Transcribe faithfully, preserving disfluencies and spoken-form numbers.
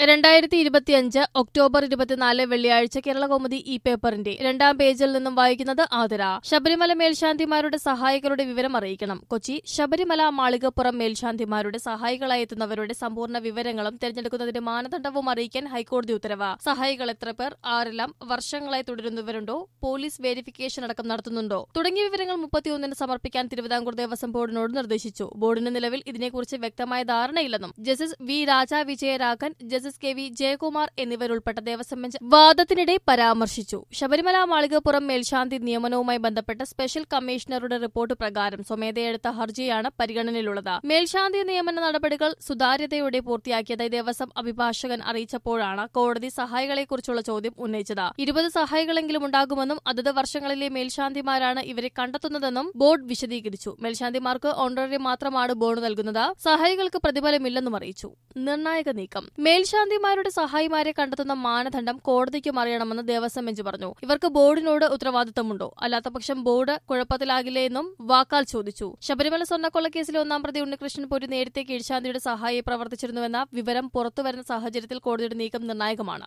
രണ്ടായിരത്തി ഇരുപത്തിയഞ്ച് ഒക്ടോബർ ഇരുപത്തിനാല് വെള്ളിയാഴ്ച കേരളകൗമുദി ഈ പേപ്പറിന്റെ രണ്ടാം പേജിൽ നിന്നും വായിക്കുന്നത് ആതിര. ശബരിമല മേൽശാന്തിമാരുടെ സഹായികളുടെ വിവരം അറിയിക്കണം. കൊച്ചി. ശബരിമല മാളികപ്പുറം മേൽശാന്തിമാരുടെ സഹായികളായി എത്തുന്നവരുടെ സമ്പൂർണ്ണ വിവരങ്ങളും തെരഞ്ഞെടുക്കുന്നതിന്റെ മാനദണ്ഡവും അറിയിക്കാൻ ഹൈക്കോടതി ഉത്തരവ്. സഹായികൾ എത്ര പേർ, ആരെല്ലാം വർഷങ്ങളായി തുടരുന്നവരുണ്ടോ, പോലീസ് വെരിഫിക്കേഷൻ അടക്കം നടത്തുന്നുണ്ടോ തുടങ്ങിയ വിവരങ്ങൾ മുപ്പത്തിയൊന്നിന് സമർപ്പിക്കാൻ തിരുവിതാംകൂർ ദേവസ്വം ബോർഡിനോട് നിർദ്ദേശിച്ചു. ബോർഡിന് നിലവിൽ ഇതിനെക്കുറിച്ച് വ്യക്തമായ ധാരണയില്ലെന്നും justice V Raja Vijayaraghavan, justice K V Jayakumar എന്നിവരുൾപ്പെട്ട ദേവസ്വം ബെഞ്ച് വാദത്തിനിടെ പരാമർശിച്ചു. ശബരിമല മാളികപ്പുറം മേൽശാന്തി നിയമനവുമായി ബന്ധപ്പെട്ട സ്പെഷ്യൽ കമ്മീഷണറുടെ റിപ്പോർട്ട് പ്രകാരം സ്വമേധയെടുത്ത ഹർജിയാണ് പരിഗണനയിലുള്ളത്. മേൽശാന്തി നിയമന നടപടികൾ സുതാര്യതയോടെ പൂർത്തിയാക്കിയതായി ദേവസ്വം അഭിഭാഷകൻ അറിയിച്ചപ്പോഴാണ് കോടതി സഹായികളെക്കുറിച്ചുള്ള ചോദ്യം ഉന്നയിച്ചത്. ഇരുപത് സഹായികളെങ്കിലും ഉണ്ടാകുമെന്നും അതത് വർഷങ്ങളിലെ മേൽശാന്തിമാരാണ് ഇവരെ കണ്ടെത്തുന്നതെന്നും ബോർഡ് വിശദീകരിച്ചു. മേൽശാന്തിമാർക്ക് ഓണറേറിയം മാത്രമാണ് ബോർഡ് നൽകുന്നത്. സഹായികൾക്ക് പ്രതിഫലമില്ലെന്നും അറിയിച്ചു. നിർണായക നീക്കം. മേൽശാന്തിമാരുടെ സഹായിമാരെ കണ്ടെത്തുന്ന മാനദണ്ഡം കോടതിക്കും അറിയണമെന്ന് ദേവസ്വം ബെഞ്ച് പറഞ്ഞു. ഇവർക്ക് ബോർഡിനോട് ഉത്തരവാദിത്തമുണ്ടോ? അല്ലാത്തപക്ഷം ബോർഡ് കുഴപ്പത്തിലാകില്ലേ എന്നും വാക്കാൽ ചോദിച്ചു. ശബരിമല സ്വർണ്ണക്കൊള്ളക്കേസിലെ ഒന്നാം പ്രതി ഉണ്ണികൃഷ്ണൻ പൊരി നേരത്തെ കീഴ്ശാന്തിയുടെ സഹായിയെ പ്രവർത്തിച്ചിരുന്നുവെന്ന വിവരം പുറത്തുവരുന്ന സാഹചര്യത്തിൽ കോടതിയുടെ നീക്കം നിർണായകമാണ്.